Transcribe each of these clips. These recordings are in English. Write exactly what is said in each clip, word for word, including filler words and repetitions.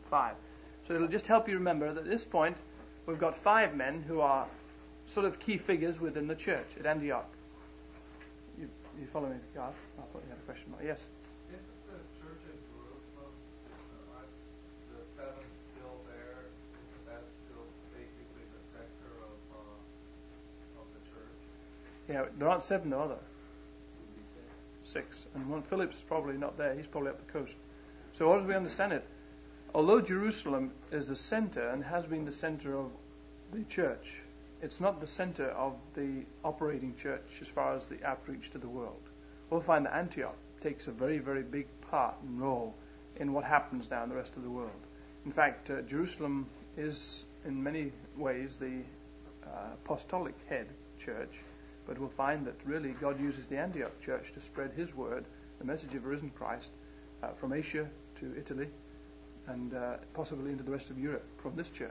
five. So it'll just help you remember that at this point we've got five men who are sort of key figures within the church at Antioch. You, you follow me, Garth? I thought you had a question. Yes? Isn't the church in Jerusalem, uh, aren't the seven still there? Isn't that still basically the center of uh, of the church? Yeah, there aren't seven though, are there? Six. And one Philip's probably not there. He's probably up the coast. So what as we understand it, although Jerusalem is the center and has been the center of the church, it's not the center of the operating church as far as the outreach to the world. We'll find that Antioch takes a very, very big part and role in what happens now in the rest of the world. In fact, uh, Jerusalem is in many ways the uh, apostolic head church, but we'll find that really God uses the Antioch church to spread His word, the message of a risen Christ, uh, from Asia to Italy, and uh, possibly into the rest of Europe from this church.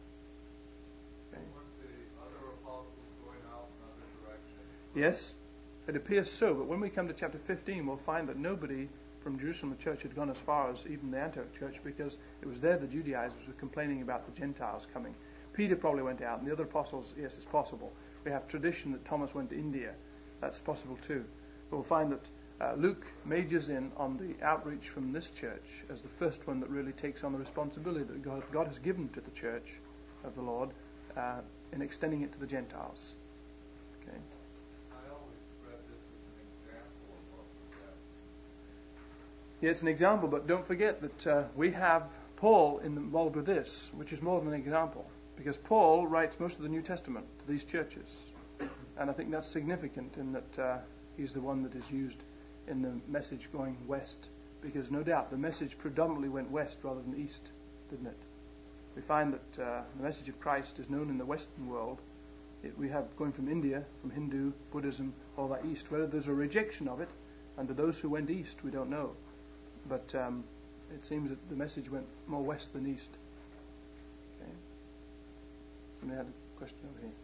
Okay. Weren't the other apostles going out in other directions? Yes, it appears so, but when we come to chapter fifteen, we'll find that nobody from Jerusalem, the church, had gone as far as even the Antioch church, because it was there the Judaizers were complaining about the Gentiles coming. Peter probably went out, and the other apostles, yes, it's possible. We have tradition that Thomas went to India. That's possible too. But we'll find that uh, Luke majors in on the outreach from this church as the first one that really takes on the responsibility that God, God has given to the church of the Lord uh, in extending it to the Gentiles. Okay. I always read this as an example of what was happening. Yeah, it's an example, but don't forget that uh, we have Paul involved with this, which is more than an example, because Paul writes most of the New Testament to these churches, and I think that's significant in that uh, he's the one that is used in the message going west, because no doubt the message predominantly went west rather than east, didn't it? We find that uh, the message of Christ is known in the Western world. It, we have going from India, from Hindu, Buddhism, all that east. Whether there's a rejection of it, and to those who went east, we don't know. But um, it seems that the message went more west than east. Okay. Somebody had a question over here.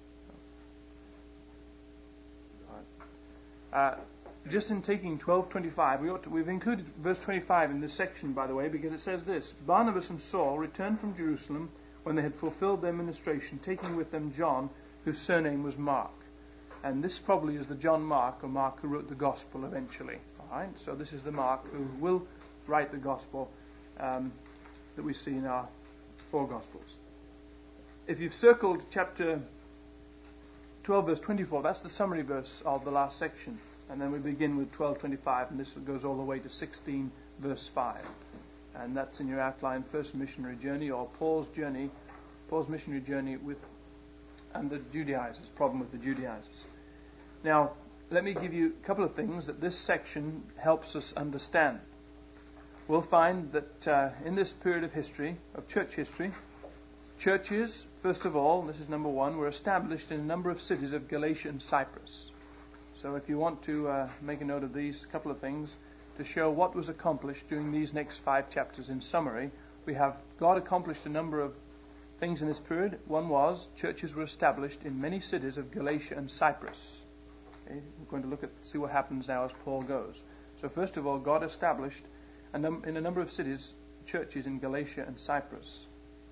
Oh. All right. Uh, just in taking twelve twenty-five, we ought to, we've included verse twenty-five in this section, by the way, because it says this: Barnabas and Saul returned from Jerusalem when they had fulfilled their ministration, taking with them John, whose surname was Mark. And this probably is the John Mark, or Mark who wrote the Gospel eventually. All right. So this is the Mark who will write the Gospel um, that we see in our four Gospels. If you've circled chapter twelve, verse twenty-four, that's the summary verse of the last section. And then we begin with twelve twenty-five, and this goes all the way to sixteen, verse five. And that's in your outline, first missionary journey, or Paul's journey, Paul's missionary journey with, and the Judaizers, problem with the Judaizers. Now, let me give you a couple of things that this section helps us understand. We'll find that uh, in this period of history, of church history, churches, first of all, and this is number one, were established in a number of cities of Galatia and Cyprus. So if you want to uh, make a note of these couple of things to show what was accomplished during these next five chapters in summary, we have God accomplished a number of things in this period. One was churches were established in many cities of Galatia and Cyprus. Okay? We're going to look at see what happens now as Paul goes. So first of all, God established a num- in a number of cities churches in Galatia and Cyprus.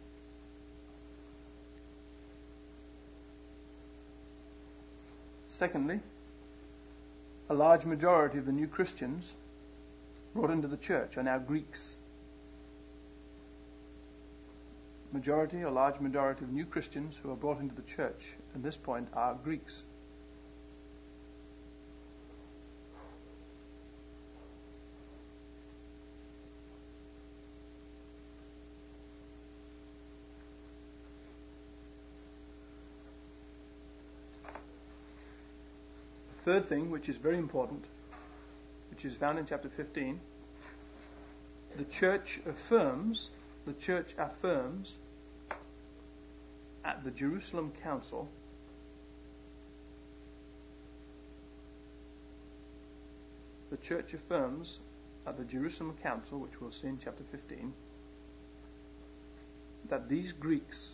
Secondly, a large majority of the new Christians brought into the church are now Greeks. Majority, a large majority of new Christians who are brought into the church at this point are Greeks. Third thing, which is very important, which is found in chapter fifteen, the church affirms, the church affirms at the Jerusalem Council the church affirms at the Jerusalem Council, which we'll see in chapter fifteen, that these Greeks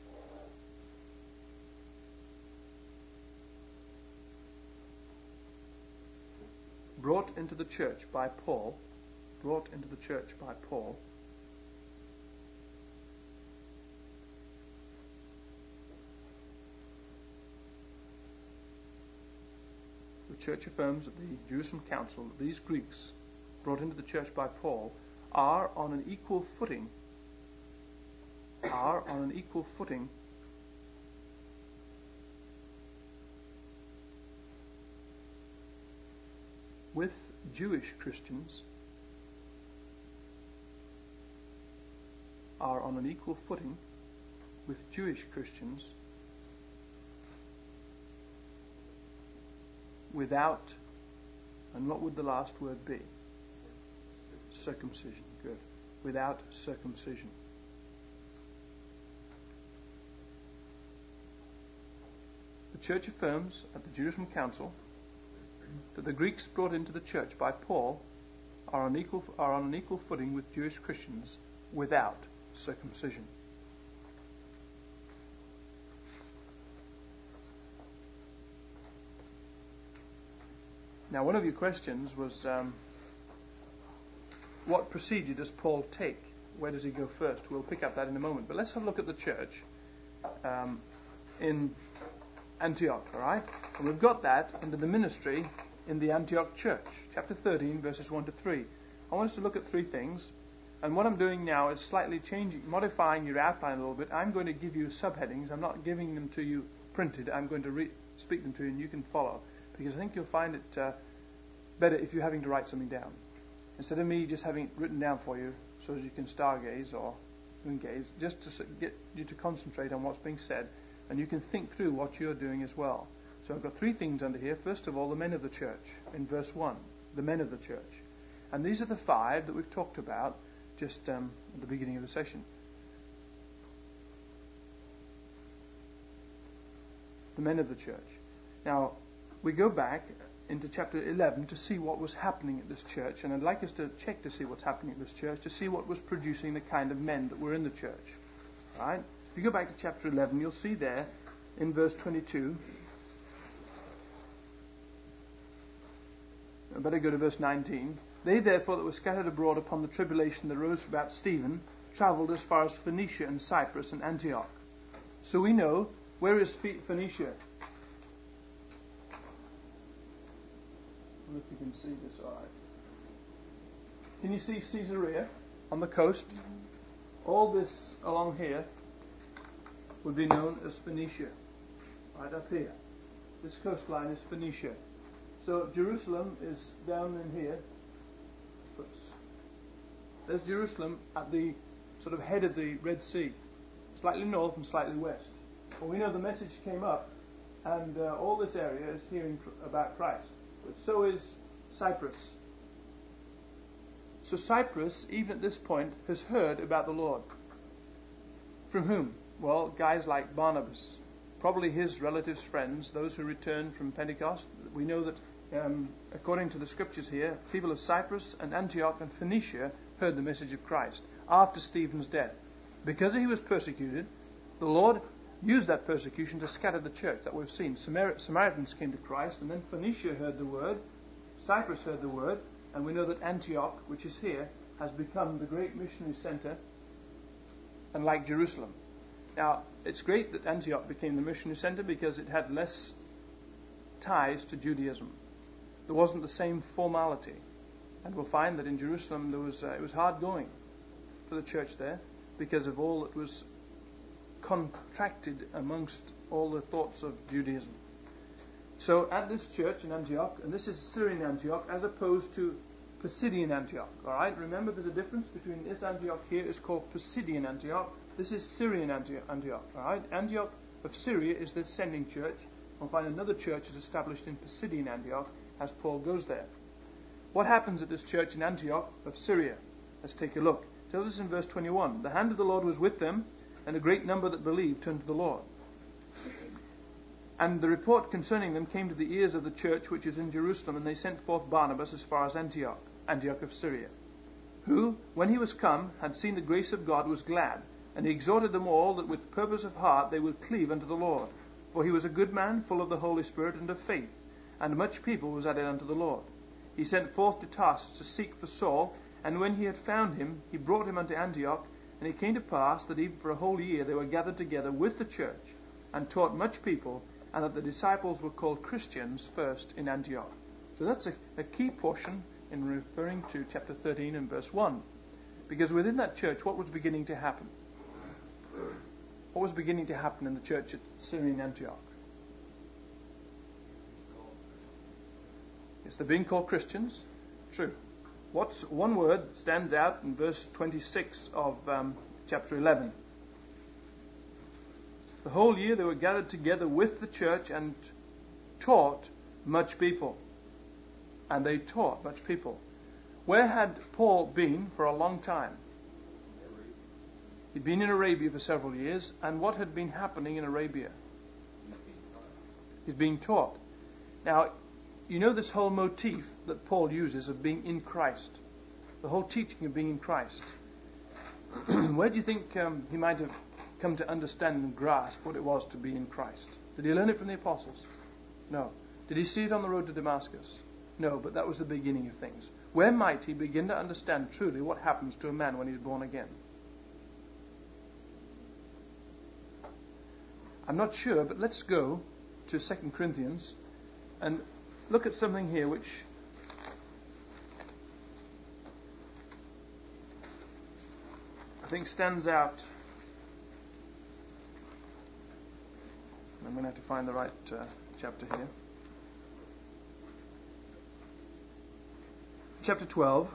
brought into the church by Paul, brought into the church by Paul, church affirms at the Jerusalem Council that these Greeks brought into the church by Paul are on an equal footing, are on an equal footing with Jewish Christians, are on an equal footing with Jewish Christians without, and what would the last word be? Circumcision. Good. Without circumcision. The church affirms at the Jerusalem Council that the Greeks brought into the church by Paul are on equal are on an equal footing with Jewish Christians without circumcision. Now, one of your questions was, um, what procedure does Paul take? Where does he go first? We'll pick up that in a moment. But let's have a look at the church um, in Antioch, all right? And we've got that under the ministry in the Antioch church, chapter thirteen, verses one to three. I want us to look at three things. And what I'm doing now is slightly changing, modifying your outline a little bit. I'm going to give you subheadings. I'm not giving them to you printed. I'm going to re- speak them to you and you can follow. Because I think you'll find it uh, better if you're having to write something down. Instead of me just having it written down for you so as you can stargaze or moongaze, just to get you to concentrate on what's being said and you can think through what you're doing as well. So I've got three things under here. First of all, the men of the church in verse one. The men of the church. And these are the five that we've talked about just um, at the beginning of the session. The men of the church. Now, we go back into chapter eleven to see what was happening at this church, and I'd like us to check to see what's happening at this church, to see what was producing the kind of men that were in the church. Right? If you go back to chapter eleven, you'll see there in verse twenty-two. I better go to verse nineteen. They therefore that were scattered abroad upon the tribulation that arose about Stephen travelled as far as Phoenicia and Cyprus and Antioch. So we know, where is Phoenicia? I don't know if you can see this all right. Can you see Caesarea on the coast? All this along here would be known as Phoenicia. Right up here. This coastline is Phoenicia. So Jerusalem is down in here. Oops. There's Jerusalem at the sort of head of the Red Sea, slightly north and slightly west. Well, we know the message came up, and uh, all this area is hearing about Christ. But so is Cyprus. So Cyprus, even at this point, has heard about the Lord. From whom? Well, guys like Barnabas, probably his relatives, friends, those who returned from Pentecost. We know that Um, according to the scriptures here, people of Cyprus and Antioch and Phoenicia heard the message of Christ after Stephen's death. Because he was persecuted, the Lord used that persecution to scatter the church that we've seen. Samar- Samaritans came to Christ, and then Phoenicia heard the word, Cyprus heard the word, and we know that Antioch, which is here, has become the great missionary center, and like Jerusalem. Now, it's great that Antioch became the missionary center because it had less ties to Judaism. There wasn't the same formality, and we'll find that in Jerusalem there was uh, it was hard going for the church there because of all that was contracted amongst all the thoughts of Judaism. So at this church in Antioch, and this is Syrian Antioch as opposed to Pisidian Antioch. All right, remember there's a difference between this Antioch here is called Pisidian Antioch. This is Syrian Antioch. All right, Antioch of Syria is the sending church. We'll find another church is established in Pisidian Antioch as Paul goes there. What happens at this church in Antioch of Syria? Let's take a look. It tells us in verse twenty-one, the hand of the Lord was with them, and a great number that believed turned to the Lord. And the report concerning them came to the ears of the church which is in Jerusalem, and they sent forth Barnabas as far as Antioch, Antioch of Syria, who, when he was come, had seen the grace of God, was glad, and he exhorted them all that with purpose of heart they would cleave unto the Lord. For he was a good man, full of the Holy Spirit and of faith, and much people was added unto the Lord. He sent forth to Tarsus to seek for Saul, and when he had found him, he brought him unto Antioch. And it came to pass that even for a whole year they were gathered together with the church, and taught much people, and that the disciples were called Christians first in Antioch. So that's a, a key portion in referring to chapter thirteen and verse one. Because within that church, what was beginning to happen? What was beginning to happen in the church at Syrian Antioch? Yes, they're being called Christians. True. What's one word that stands out in verse twenty-six of um, chapter eleven? The whole year they were gathered together with the church and taught much people. And they taught much people. Where had Paul been for a long time? He'd been in Arabia for several years. And what had been happening in Arabia? He's being taught. Now, you know this whole motif that Paul uses of being in Christ. The whole teaching of being in Christ. Where do you think um, he might have come to understand and grasp what it was to be in Christ? Did he learn it from the apostles? No. Did he see it on the road to Damascus? No, but that was the beginning of things. Where might he begin to understand truly what happens to a man when he's born again? I'm not sure, but let's go to Second Corinthians and look at something here which I think stands out. I'm going to have to find the right uh, chapter here. Chapter twelve.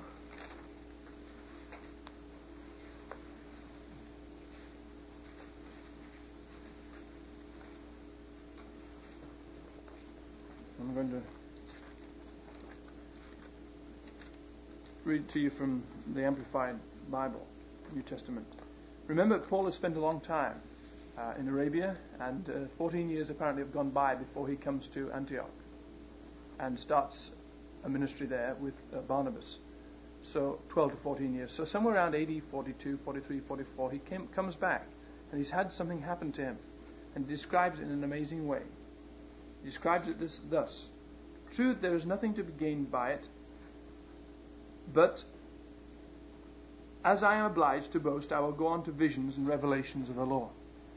I'm going to read to you from the Amplified Bible, New Testament. Remember, Paul has spent a long time uh, in Arabia, and uh, fourteen years apparently have gone by before he comes to Antioch and starts a ministry there with uh, Barnabas. So twelve to fourteen years. So somewhere around A D forty-two, forty-three, forty-four, he came, comes back, and he's had something happen to him, and describes it in an amazing way. He describes it this, thus. True, there is nothing to be gained by it, but as I am obliged to boast, I will go on to visions and revelations of the Lord.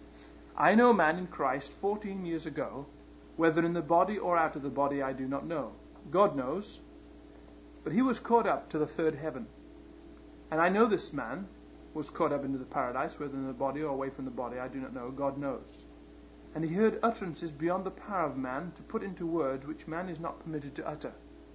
I know a man in Christ fourteen years ago, whether in the body or out of the body I do not know. God knows. But he was caught up to the third heaven. And I know this man was caught up into the paradise, whether in the body or away from the body I do not know. God knows. And he heard utterances beyond the power of man to put into words which man is not permitted to utter.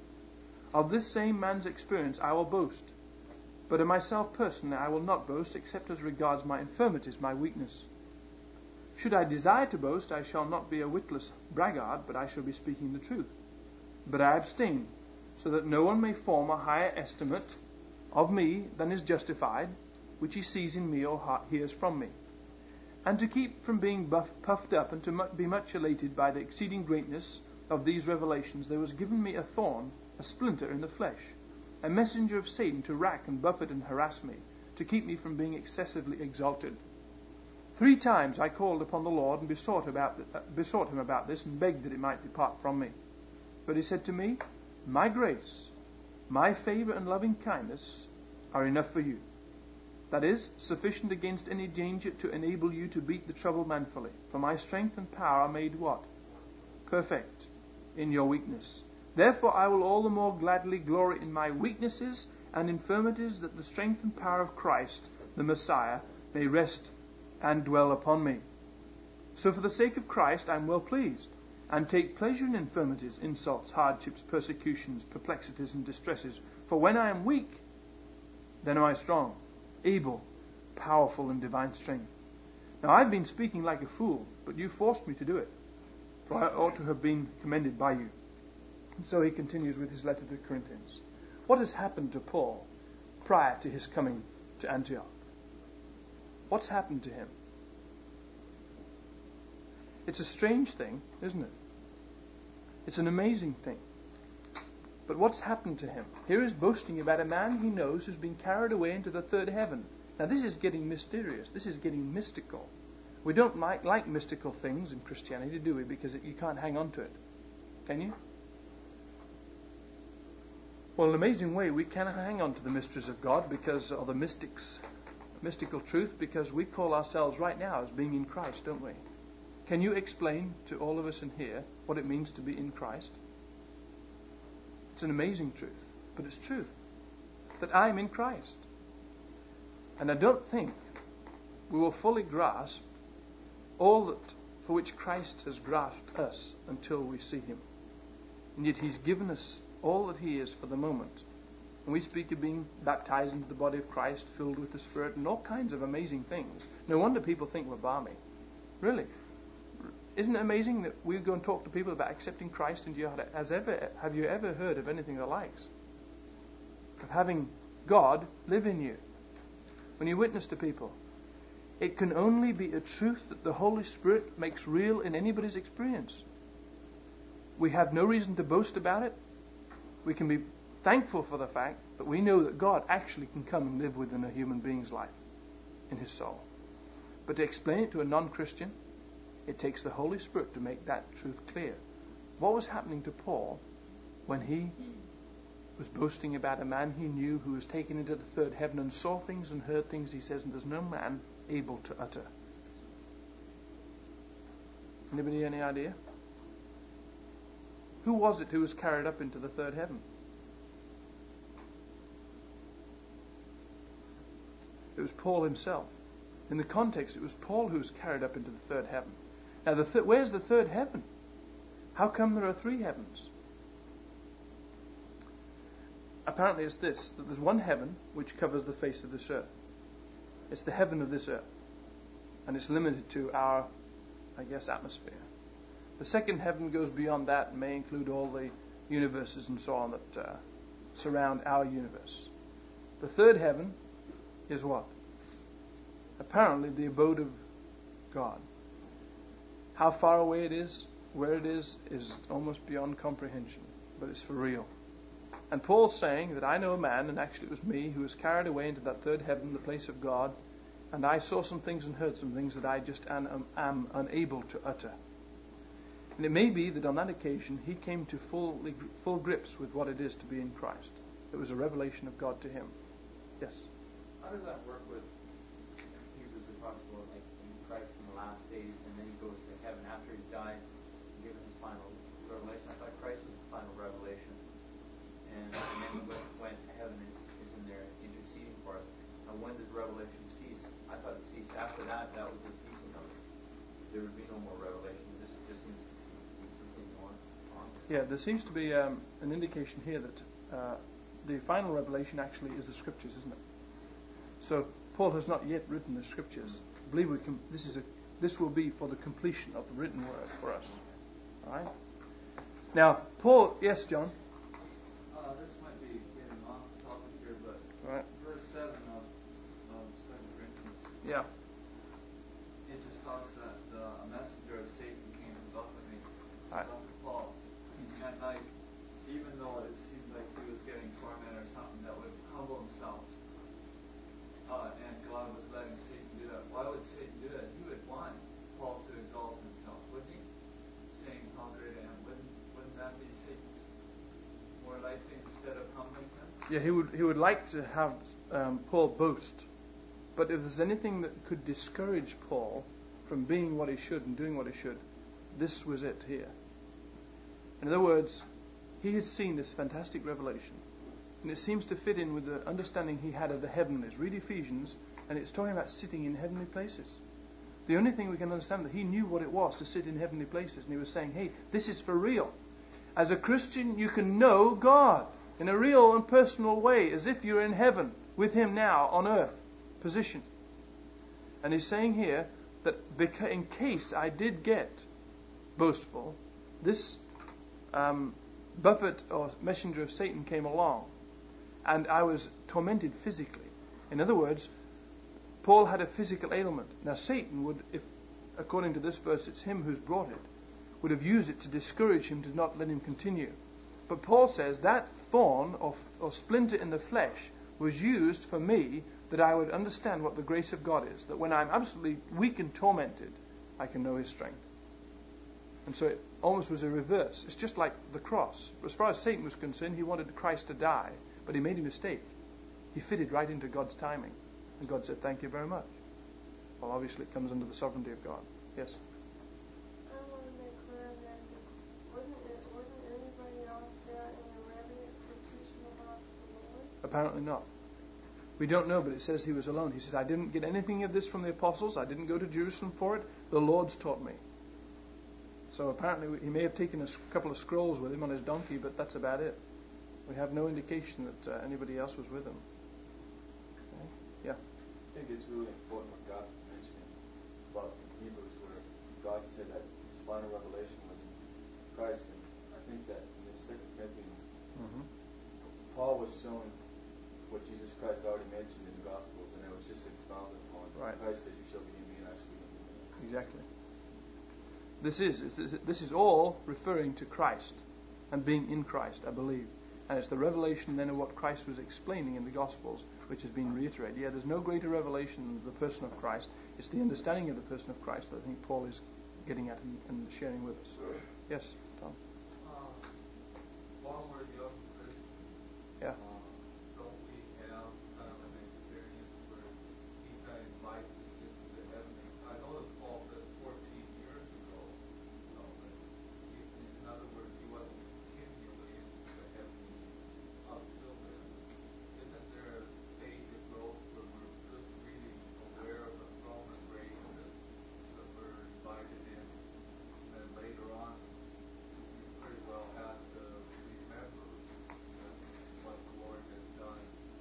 Of this same man's experience I will boast. But of myself personally I will not boast, except as regards my infirmities, my weakness. Should I desire to boast, I shall not be a witless braggart, but I shall be speaking the truth. But I abstain, so that no one may form a higher estimate of me than is justified, which he sees in me or hears from me. And to keep from being buff, puffed up and to mu- be much elated by the exceeding greatness of these revelations, there was given me a thorn, a splinter in the flesh, a messenger of Satan to rack and buffet and harass me, to keep me from being excessively exalted. Three times I called upon the Lord and besought, about, uh, besought him about this and begged that it might depart from me. But he said to me, my grace, my favor and loving kindness are enough for you. That is, sufficient against any danger to enable you to beat the trouble manfully. For my strength and power are made what? Perfect in your weakness. Therefore I will all the more gladly glory in my weaknesses and infirmities, that the strength and power of Christ, the Messiah, may rest and dwell upon me. So for the sake of Christ I am well pleased, and take pleasure in infirmities, insults, hardships, persecutions, perplexities, and distresses. For when I am weak, then am I strong, able, powerful in divine strength. Now I've been speaking like a fool, but you forced me to do it, for I ought to have been commended by you. And so he continues with his letter to the Corinthians. What has happened to Paul prior to his coming to Antioch? What's happened to him? It's a strange thing, isn't it? It's an amazing thing. But what's happened to him? Here is boasting about a man he knows who's been carried away into the third heaven. Now this is getting mysterious. This is getting mystical. We don't like, like mystical things in Christianity, do we? Because it, you can't hang on to it. Can you? Well, in an amazing way, we can hang on to the mysteries of God because, or the mystics, mystical truth, because we call ourselves right now as being in Christ, don't we? Can you explain to all of us in here what it means to be in Christ? It's an amazing truth, but it's truth. That I'm in Christ. And I don't think we will fully grasp all that for which Christ has grasped us until we see him. And yet he's given us all that he is for the moment. And we speak of being baptized into the body of Christ, filled with the Spirit, and all kinds of amazing things. No wonder people think we're balmy. Really. Isn't it amazing that we go and talk to people about accepting Christ into your heart? Has ever, have you ever heard of anything the likes? Of having God live in you. When you witness to people, it can only be a truth that the Holy Spirit makes real in anybody's experience. We have no reason to boast about it. We can be thankful for the fact that we know that God actually can come and live within a human being's life, in his soul. But to explain it to a non-Christian, it takes the Holy Spirit to make that truth clear. What was happening to Paul when he was boasting about a man he knew who was taken into the third heaven and saw things and heard things, he says, and there's no man able to utter. Anybody any idea? Who was it who was carried up into the third heaven? It was Paul himself. In the context, it was Paul who was carried up into the third heaven. Now, the th- where's the third heaven? How come there are three heavens? Apparently it's this, that there's one heaven which covers the face of this earth. It's the heaven of this earth. And it's limited to our, I guess, atmosphere. The second heaven goes beyond that and may include all the universes and so on that uh, surround our universe. The third heaven is what? Apparently the abode of God. How far away it is, where it is, is almost beyond comprehension. But it's for real. And Paul's saying that I know a man, and actually it was me, who was carried away into that third heaven, the place of God, and I saw some things and heard some things that I just am, am unable to utter. And it may be that on that occasion he came to full, full grips with what it is to be in Christ. It was a revelation of God to him. Yes? How does that work with Hebrews? It talks about like in Christ in the last days, and then he goes to heaven after he's died, given his final revelation. I thought Christ was the final revelation. And, and then he went, went to heaven and is in there interceding for us. Now, when does revelation cease? I thought it ceased after that. That was the ceasing of it. There would be no more revelation. This just seems to continue on. on. Yeah, there seems to be um, an indication here that uh, the final revelation actually is the Scriptures, isn't it? So Paul has not yet written the Scriptures. I believe we can. This is a. This will be for the completion of the written word for us. All right. Now, Paul. Yes, John. Uh, this might be getting off topic here, but Right. verse seven of, of Second Corinthians, Yeah. it just talks that uh, a messenger of Satan came to buffet me, Right. buffet Paul, and like, even though it seemed like he was getting tormented or something, that would humble himself, uh, and God was letting Satan do that. Why would Satan do that? He would want Paul to exalt himself, wouldn't he? Saying how great I am. Wouldn't wouldn't that be Satan's more likely instead of humbling him? Yeah, he would. He would like to have um, Paul boast, but if there's anything that could discourage Paul from being what he should and doing what he should, this was it here. In other words, he had seen this fantastic revelation, and it seems to fit in with the understanding he had of the heavenlies. Read Ephesians, and it's talking about sitting in heavenly places. The only thing we can understand that he knew what it was to sit in heavenly places, and he was saying, hey, this is for real. As a Christian, you can know God in a real and personal way, as if you're in heaven with him now on earth, position. And he's saying here that in case I did get boastful, this um, buffet or messenger of Satan came along, and I was tormented physically. In other words, Paul had a physical ailment. Now Satan would, if according to this verse it's him who's brought it, would have used it to discourage him, to not let him continue. But Paul says that thorn or, or splinter in the flesh was used for me, that I would understand what the grace of God is, that when I'm absolutely weak and tormented, I can know his strength. And so it almost was a reverse. It's just like the cross. As far as Satan was concerned, he wanted Christ to die, but he made a mistake. He fitted right into God's timing. And God said, thank you very much. Well, obviously it comes under the sovereignty of God. Yes? Apparently not. We don't know, but it says he was alone. He says, I didn't get anything of this from the apostles. I didn't go to Jerusalem for it. The Lord's taught me. So apparently he may have taken a couple of scrolls with him on his donkey, but that's about it. We have no indication that uh, anybody else was with him. Okay. Yeah. I think it's really important what God was mentioning about in Hebrews, where God said that his final revelation was in Christ. And I think that in this Second Corinthians, mm-hmm. Paul was showing what Jesus Christ already mentioned in the Gospels, and it was just expounded upon. Right. Christ said, "You shall be in me, and I shall be in you." Exactly. This is this is all referring to Christ and being in Christ, I believe. And it's the revelation then of what Christ was explaining in the Gospels, which has been reiterated. Yeah, there's no greater revelation than the person of Christ. It's the understanding of the person of Christ that I think Paul is getting at and, and sharing with us. Yes, Tom? Uh, while we're young Christians, yeah. uh, don't we have kind of an experience where he kind of invites us into the heavenly? I know that Paul says fourteen years ago, you know, but he, in other words, he wasn't continually into the heavenly up till then. Isn't there a stage of growth where we're just really aware of the throne of grace that, that we're invited in, and then later on we pretty well have to remember that what the Lord has done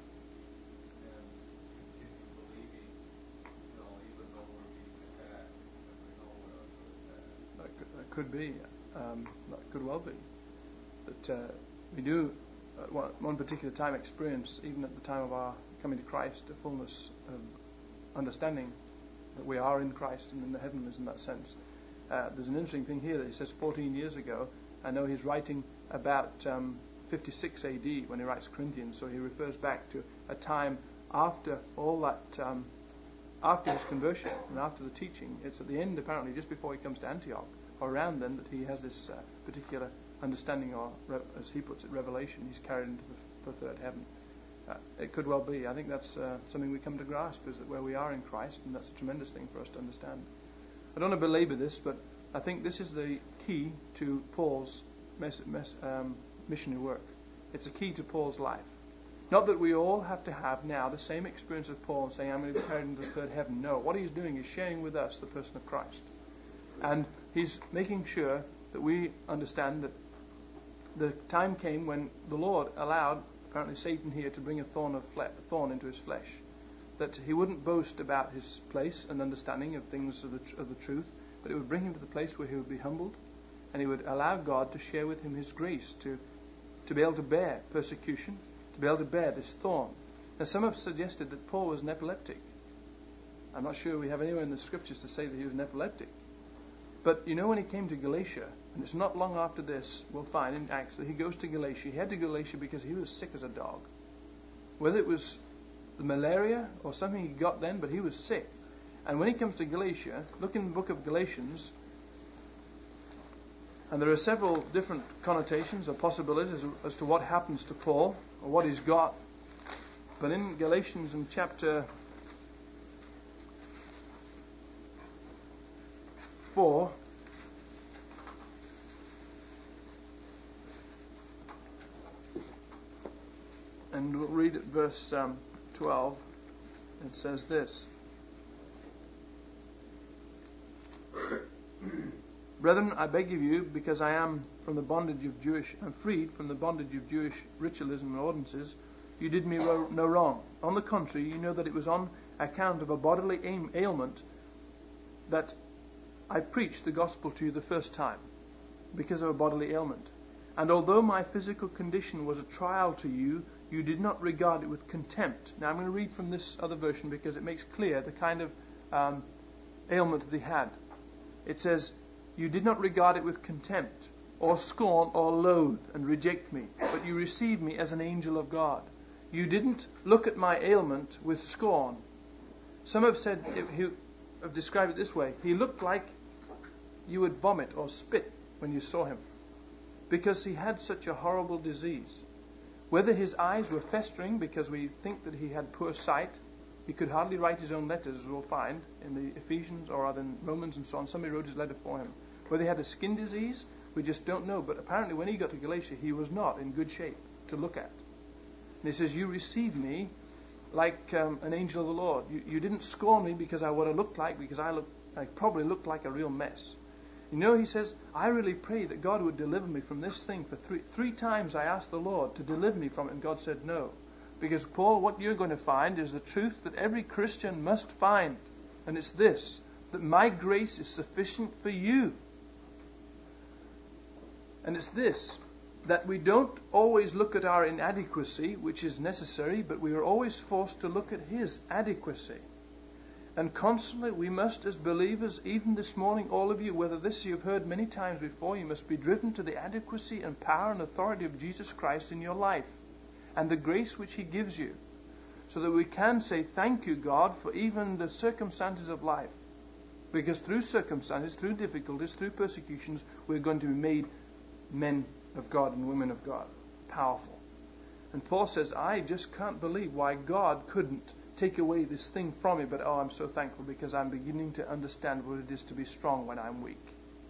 and continue believing, you know, even though we're being attacked and we know we're under attack? That could, that could be. Um, that could well be. But uh, we do, at one, one particular time, experience, even at the time of our coming to Christ, a fullness of understanding that we are in Christ and in the heavenlies in that sense. Uh, there's an interesting thing here that he says fourteen years ago. I know he's writing about um, fifty-six A D when he writes Corinthians, so he refers back to a time after all that, um, after his conversion and after the teaching. It's at the end, apparently, just before he comes to Antioch, or around then, that he has this uh, particular understanding, or as he puts it, revelation. He's carried into the, the third heaven. Uh, it could well be. I think that's uh, something we come to grasp, is that where we are in Christ, and that's a tremendous thing for us to understand. I don't want to belabor this, but I think this is the key to Paul's mes- mes- um, missionary work. It's a key to Paul's life. Not that we all have to have now the same experience of Paul, saying, I'm going to be carried into the third heaven. No, what he's doing is sharing with us the person of Christ. And he's making sure that we understand that the time came when the Lord allowed, apparently Satan here, to bring a thorn of fle- thorn into his flesh. That he wouldn't boast about his place and understanding of things of the, tr- of the truth, but it would bring him to the place where he would be humbled, and he would allow God to share with him his grace to, to be able to bear persecution, to be able to bear this thorn. Now, some have suggested that Paul was an epileptic. I'm not sure we have anywhere in the scriptures to say that he was an epileptic. But you know, when he came to Galatia, and it's not long after this, we'll find in Acts that he goes to Galatia. He had to Galatia because he was sick as a dog. Whether it was the malaria or something he got then, but he was sick. And when he comes to Galatia, look in the book of Galatians, and there are several different connotations or possibilities as, as to what happens to Paul, or what he's got. But in Galatians in chapter four, and we'll read at verse um, twelve. It says this: Brethren, I beg of you, because I am from the bondage of Jewish, I'm freed from the bondage of Jewish ritualism and ordinances, you did me ro- no wrong. On the contrary, you know that it was on account of a bodily aim- ailment that I preached the gospel to you the first time, because of a bodily ailment. And although my physical condition was a trial to you, you did not regard it with contempt. Now I'm going to read from this other version because it makes clear the kind of um, ailment that he had. It says, you did not regard it with contempt, or scorn, or loathe, and reject me, but you received me as an angel of God. You didn't look at my ailment with scorn. Some have said, he have described it this way: he looked like you would vomit or spit when you saw him, because he had such a horrible disease. Whether his eyes were festering, because we think that he had poor sight, he could hardly write his own letters, as we'll find in the Ephesians or other in Romans and so on. Somebody wrote his letter for him. Whether he had a skin disease, we just don't know. But apparently when he got to Galatia, he was not in good shape to look at. he says, you received me like um, an angel of the Lord. You, you didn't scorn me because I what I looked like, because I look, I probably looked like a real mess. You know, he says, I really pray that God would deliver me from this thing. For three, three times I asked the Lord to deliver me from it, and God said no. Because, Paul, what you're going to find is the truth that every Christian must find. And it's this, that my grace is sufficient for you. And it's this, that we don't always look at our inadequacy, which is necessary, but we are always forced to look at His adequacy. And constantly we must, as believers, even this morning, all of you, whether this you've heard many times before, you must be driven to the adequacy and power and authority of Jesus Christ in your life and the grace which He gives you, so that we can say, thank you, God, for even the circumstances of life. Because through circumstances, through difficulties, through persecutions, we're going to be made men of God and women of God, powerful. And Paul says, I just can't believe why God couldn't take away this thing from me, but oh, I'm so thankful because I'm beginning to understand what it is to be strong when I'm weak.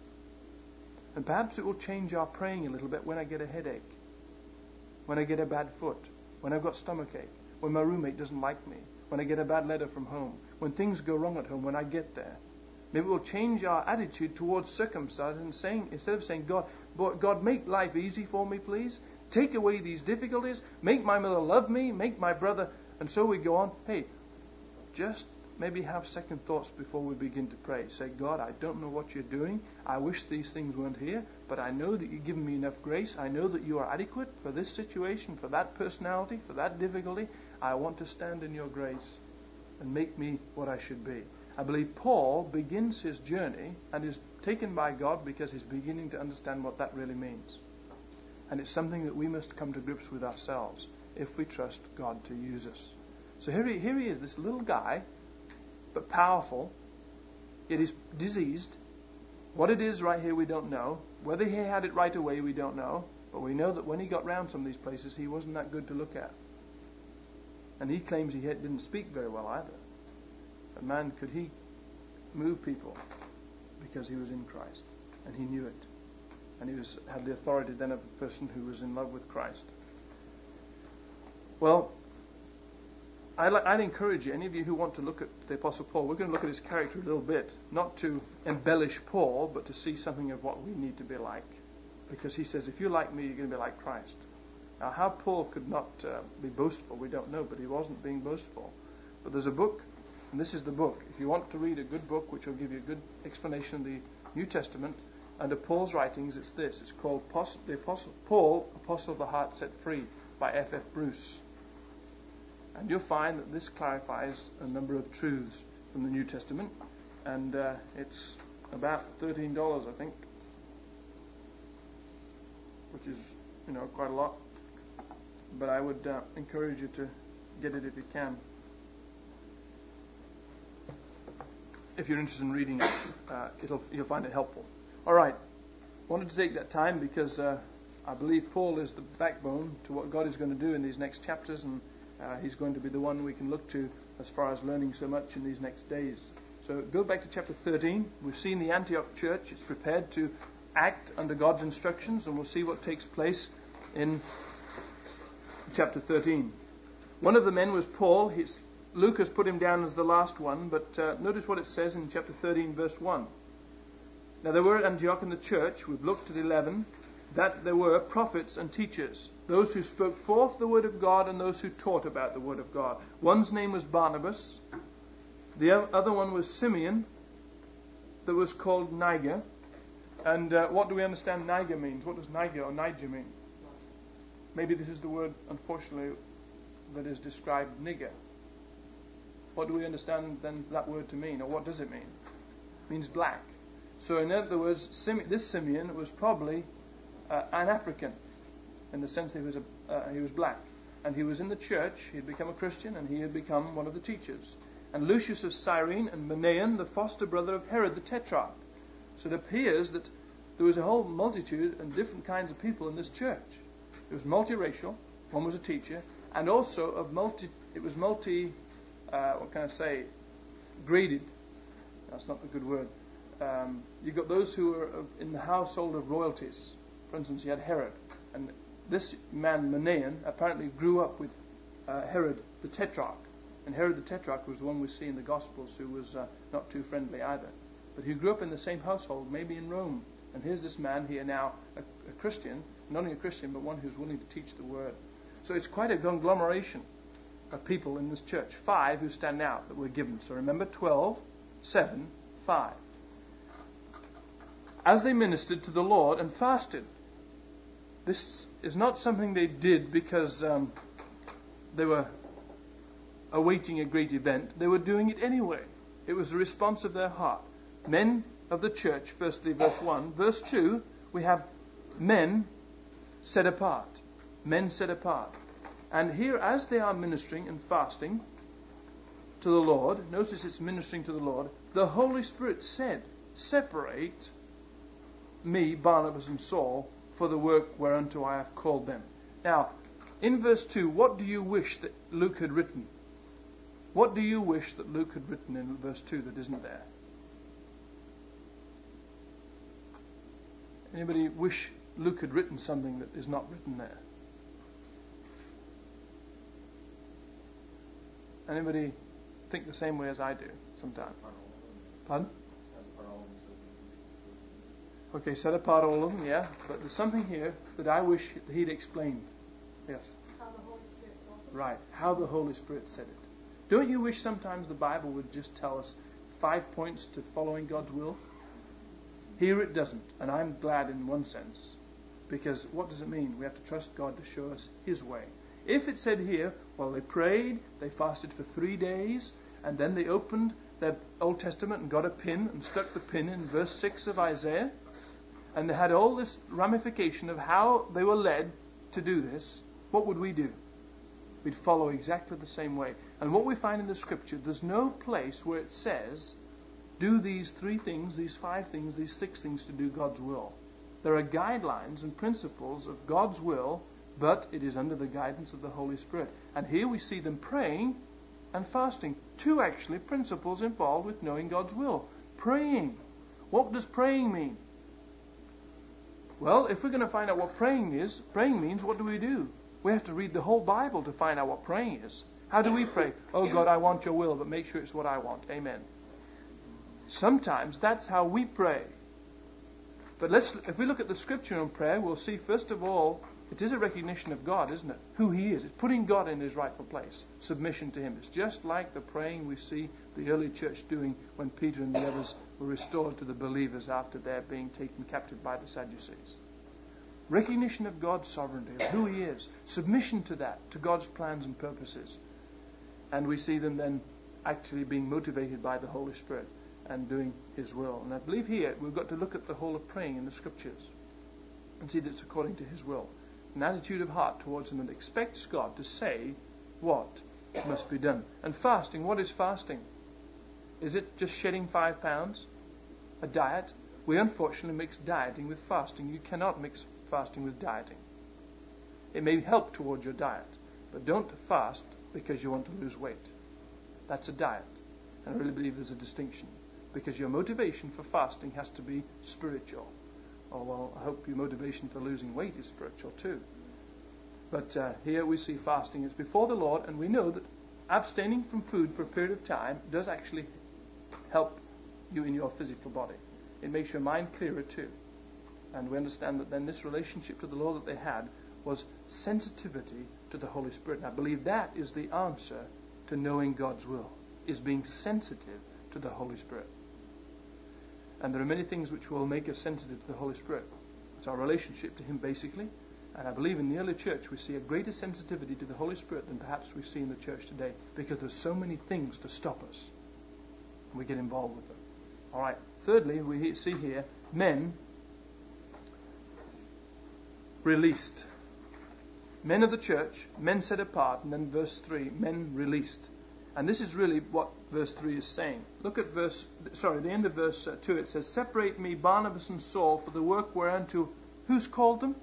And perhaps it will change our praying a little bit when I get a headache, when I get a bad foot, when I've got stomachache, when my roommate doesn't like me, when I get a bad letter from home, when things go wrong at home, when I get there. Maybe we'll change our attitude towards circumstances and saying, instead of saying, God, God, make life easy for me, please. Take away these difficulties. Make my mother love me. Make my brother. And so we go on. Hey, just maybe have second thoughts before we begin to pray. Say, God, I don't know what you're doing. I wish these things weren't here, but I know that you've given me enough grace. I know that you are adequate for this situation, for that personality, for that difficulty. I want to stand in your grace and make me what I should be. I believe Paul begins his journey and is taken by God because he's beginning to understand what that really means. And it's something that we must come to grips with ourselves if we trust God to use us. So here he, here he is, this little guy, but powerful, yet he's diseased. What it is right here we don't know. Whether he had it right away we don't know. But we know that when he got round some of these places he wasn't that good to look at. And he claims he had, didn't speak very well either. But man, could he move people because he was in Christ. And he knew it. And he was had the authority then of a person who was in love with Christ. Well, I'd, like, I'd encourage you, any of you who want to look at the Apostle Paul, we're going to look at his character a little bit, not to embellish Paul, but to see something of what we need to be like. Because he says, if you're like me, you're going to be like Christ. Now, how Paul could not uh, be boastful, we don't know, but he wasn't being boastful. But there's a book, and this is the book. If you want to read a good book, which will give you a good explanation of the New Testament, under Paul's writings, it's this. It's called The Apostle Paul, Apostle of the Heart Set Free, by F F Bruce. And you'll find that this clarifies a number of truths from the New Testament. And uh, it's about thirteen dollars, I think. Which is, you know, quite a lot. But I would uh, encourage you to get it if you can. If you're interested in reading it, uh, it'll, you'll find it helpful. All right. Wanted to take that time because uh, I believe Paul is the backbone to what God is going to do in these next chapters, and uh, he's going to be the one we can look to as far as learning so much in these next days. So go back to chapter thirteen. We've seen the Antioch church. It's prepared to act under God's instructions, and we'll see what takes place in chapter thirteen. One of the men was Paul. He's, Luke has put him down as the last one, but uh, notice what it says in chapter thirteen, verse one. Now there were at Antioch in the church, we've looked at eleven, that there were prophets and teachers, those who spoke forth the word of God and those who taught about the word of God. One's name was Barnabas, the other one was Simeon, that was called Niger. And uh, what do we understand Niger means? What does Niger or Niger mean? Maybe this is the word, unfortunately, that is described nigger. What do we understand then that word to mean, or what does it mean? It means black. So in other words, Sim- this Simeon was probably uh, an African, in the sense that he was, a, uh, he was black. And he was in the church, he had become a Christian, and he had become one of the teachers. And Lucius of Cyrene and Manaen, the foster brother of Herod the Tetrarch. So it appears that there was a whole multitude and different kinds of people in this church. It was multiracial, one was a teacher, and also of multi, it was multi, uh, what can I say, graded. That's not the good word. Um, you got those who were in the household of royalties. For instance, you had Herod, and this man Manaen apparently grew up with uh, Herod the Tetrarch. And Herod the Tetrarch was the one we see in the Gospels who was uh, not too friendly either. But he grew up in the same household, maybe in Rome. And here's this man here now, a, a Christian, not only a Christian, but one who's willing to teach the Word. So it's quite a conglomeration of people in this church. Five who stand out that we're given. So remember, twelve, seven, five. As they ministered to the Lord and fasted. This is not something they did because um, they were awaiting a great event. They were doing it anyway. It was the response of their heart. Men of the church, firstly, verse one. Verse two, we have men set apart. Men set apart. And here, as they are ministering and fasting to the Lord, notice it's ministering to the Lord, the Holy Spirit said, separate me, Barnabas and Saul, for the work whereunto I have called them. Now, in verse two, what do you wish that Luke had written? What do you wish that Luke had written in verse two that isn't there? Anybody wish Luke had written something that is not written there? Anybody think the same way as I do sometimes? Pardon? Okay, set apart all of them, yeah. But there's something here that I wish he'd explained. Yes? How the Holy Spirit taught us. Right, how the Holy Spirit said it. Don't you wish sometimes the Bible would just tell us five points to following God's will? Here it doesn't, and I'm glad in one sense, because what does it mean? We have to trust God to show us His way. If it said here, well, they prayed, they fasted for three days, and then they opened their Old Testament and got a pin and stuck the pin in verse six of Isaiah, and they had all this ramification of how they were led to do this, what would we do? We'd follow exactly the same way. And what we find in the Scripture, there's no place where it says, do these three things, these five things, these six things to do God's will. There are guidelines and principles of God's will, but it is under the guidance of the Holy Spirit. And here we see them praying and fasting. Two, actually, principles involved with knowing God's will. Praying. What does praying mean? Well, if we're going to find out what praying is, praying means, what do we do? We have to read the whole Bible to find out what praying is. How do we pray? Oh God, I want your will, but make sure it's what I want. Amen. Sometimes that's how we pray. But let's, if we look at the Scripture on prayer, we'll see, first of all, it is a recognition of God, isn't it? Who He is. It's putting God in His rightful place. Submission to Him. It's just like the praying we see the early church doing when Peter and the others were restored to the believers after their being taken captive by the Sadducees. Recognition of God's sovereignty, of who He is. Submission to that, to God's plans and purposes. And we see them then actually being motivated by the Holy Spirit and doing His will. And I believe here we've got to look at the whole of praying in the Scriptures and see that it's according to His will. An attitude of heart towards Him that expects God to say what must be done. And fasting, what is fasting? Is it just shedding five pounds? A diet? We unfortunately mix dieting with fasting. You cannot mix fasting with dieting. It may help towards your diet, but don't fast because you want to lose weight. That's a diet. And I really believe there's a distinction, because your motivation for fasting has to be spiritual. Oh, well, I hope your motivation for losing weight is spiritual too. But uh, here we see fasting is before the Lord, and we know that abstaining from food for a period of time does actually help you in your physical body. It makes your mind clearer too. And we understand that then this relationship to the Lord that they had was sensitivity to the Holy Spirit. And I believe that is the answer to knowing God's will, is being sensitive to the Holy Spirit. And there are many things which will make us sensitive to the Holy Spirit. It's our relationship to Him basically. And I believe in the early church we see a greater sensitivity to the Holy Spirit than perhaps we see in the church today, because there's so many things to stop us. And we get involved with them. All right. Thirdly, we see here men released. Men of the church, men set apart, and then verse three, men released. And this is really what verse three is saying. Look at verse, sorry, the end of verse two. It says, separate me, Barnabas and Saul, for the work whereunto, who's called them?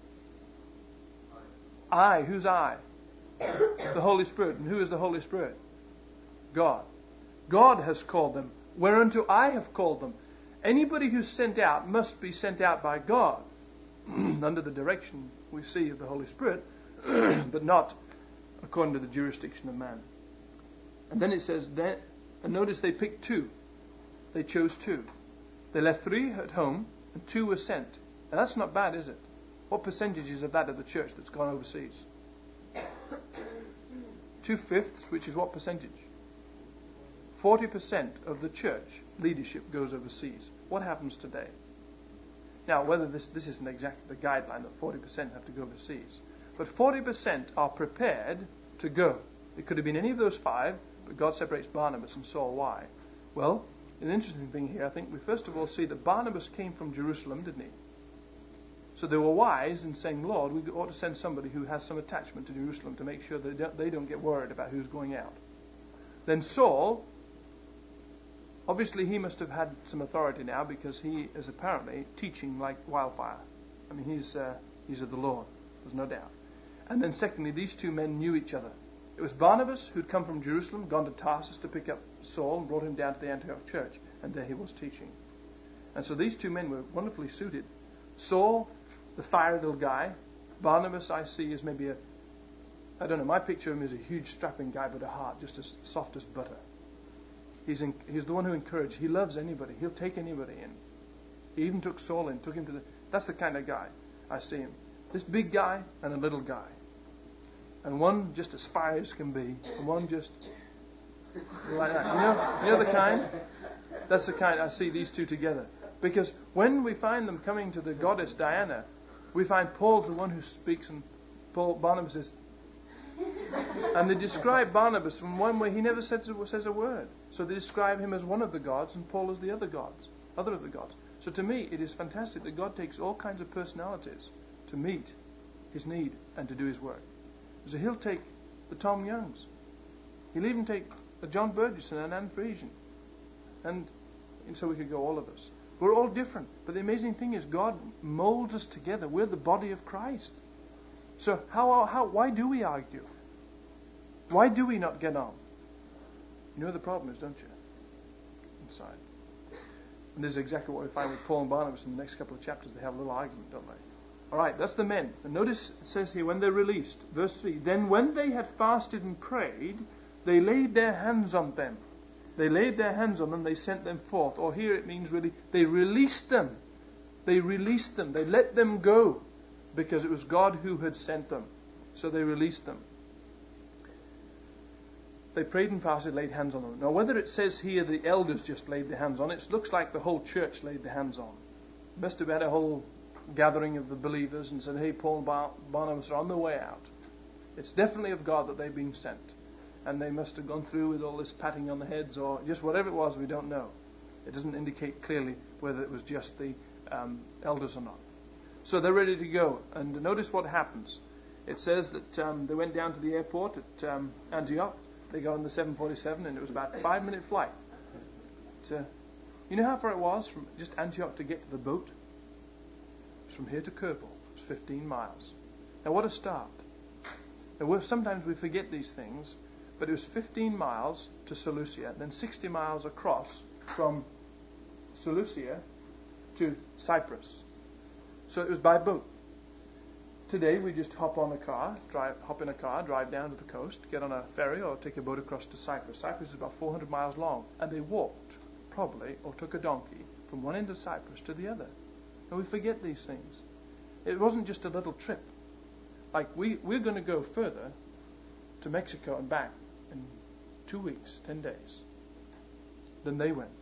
I. Who's I? The Holy Spirit. And who is the Holy Spirit? God. God has called them, whereunto I have called them. Anybody who's sent out must be sent out by God, under the direction we see of the Holy Spirit, but not according to the jurisdiction of man. And then it says, that, and notice they picked two. They chose two. They left three at home and two were sent. And that's not bad, is it? What percentage is of that of the church that's gone overseas? Two-fifths, which is what percentage? forty percent of the church leadership goes overseas. What happens today? Now, whether this, this isn't exactly the guideline that forty percent have to go overseas, but forty percent are prepared to go. It could have been any of those five, but God separates Barnabas and Saul. Why? Well, an interesting thing here, I think we first of all see that Barnabas came from Jerusalem, didn't he? So they were wise in saying, Lord, we ought to send somebody who has some attachment to Jerusalem to make sure that they don't, they don't get worried about who's going out. Then Saul, obviously he must have had some authority now because he is apparently teaching like wildfire. I mean, he's uh, he's of the Lord, there's no doubt. And then secondly, these two men knew each other. It was Barnabas who'd come from Jerusalem, gone to Tarsus to pick up Saul and brought him down to the Antioch church, and there he was teaching. And so these two men were wonderfully suited. Saul, the fiery little guy. Barnabas, I see, is maybe a, I don't know, my picture of him is a huge strapping guy with a heart just as soft as butter. He's in, he's the one who encouraged. He loves anybody. He'll take anybody in. He even took Saul in, took him to the, that's the kind of guy I see him. This big guy and a little guy. And one just as fiery as can be, and one just like that. You know, you know the kind? That's the kind I see these two together. Because when we find them coming to the goddess Diana, we find Paul's the one who speaks, and Paul Barnabas is. And they describe Barnabas in one way he never says, says a word. So they describe him as one of the gods, and Paul as the other gods, other of the gods. So to me, it is fantastic that God takes all kinds of personalities to meet his need and to do his work. So he'll take the Tom Youngs. He'll even take a John Burgess and an Anne Friesian. And, and so we could go, all of us. We're all different. But the amazing thing is God molds us together. We're the body of Christ. So how, how, why do we argue? Why do we not get on? You know what the problem is, don't you? Inside. And this is exactly what we find with Paul and Barnabas in the next couple of chapters. They have a little argument, don't they? All right, that's the men. And notice it says here, when they're released, verse three, then when they had fasted and prayed, they laid their hands on them. They laid their hands on them, they sent them forth. Or here it means really, they released them. They released them. They let them go because it was God who had sent them. So they released them. They prayed and fasted, laid hands on them. Now whether it says here the elders just laid their hands on, it looks like the whole church laid their hands on. Must have had a whole gathering of the believers and said, hey, Paul and Bar- Barnabas are on their way out. It's definitely of God that they've been sent. And they must have gone through with all this patting on the heads or just whatever it was, we don't know. It doesn't indicate clearly whether it was just the um, elders or not. So they're ready to go. And notice what happens. It says that um, they went down to the airport at um, Antioch. They got on the seven forty-seven and it was about a five minute flight. To, you know how far it was from just Antioch to get to the boat? It was from here to Kerpel. It was fifteen miles. Now what a start. Now, sometimes we forget these things, but it was fifteen miles to Seleucia, then sixty miles across from Seleucia to Cyprus. So it was by boat. Today we just hop on a car, drive, hop in a car, drive down to the coast, get on a ferry or take a boat across to Cyprus. Cyprus is about four hundred miles long, and they walked, probably, or took a donkey from one end of Cyprus to the other. And we forget these things. It wasn't just a little trip. Like we, we're going to go further to Mexico and back in two weeks, ten days, than they went.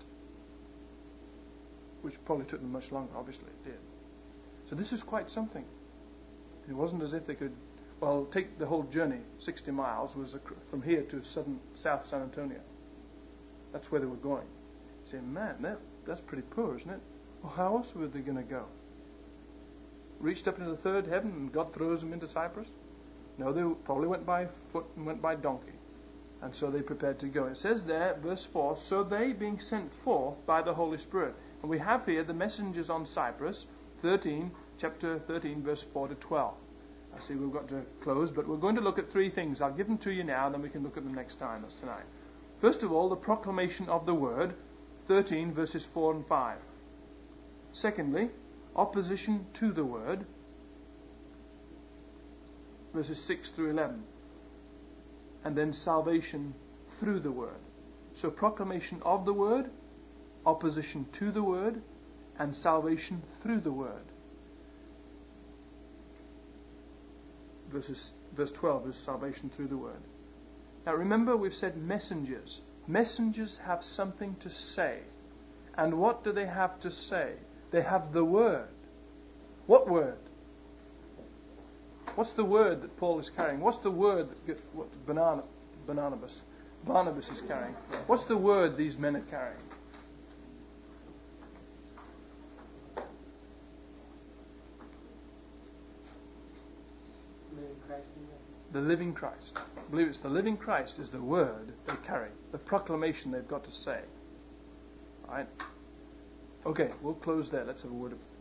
Which probably took them much longer, obviously it did. So this is quite something. It wasn't as if they could, well, take the whole journey, sixty miles, was from here to southern, South San Antonio. That's where they were going. You say, man, that, that's pretty poor, isn't it? Well, how else were they going to go? Reached up into the third heaven and God throws them into Cyprus? No, they probably went by foot and went by donkey. And so they prepared to go. It says there, verse four, so they being sent forth by the Holy Spirit. And we have here the messengers on Cyprus, thirteen, chapter thirteen, verse four to twelve. I see we've got to close, but we're going to look at three things. I'll give them to you now, and then we can look at them next time. That's tonight. First of all, the proclamation of the word, thirteen, verses four and five. Secondly, opposition to the word, verses six through eleven. and then salvation through the word. So proclamation of the word, opposition to the word, and salvation through the word. Verses, verse twelve is salvation through the word. Now remember, we've said messengers. Messengers have something to say. And what do they have to say? They have the word. What word? What's the word that Paul is carrying? What's the word that what, Barnabas, Barnabas, Barnabas is carrying? What's the word these men are carrying? Living Christ in them. The living Christ. I believe it's the living Christ is the word they carry, the proclamation they've got to say. Right? Okay, we'll close there. Let's have a word of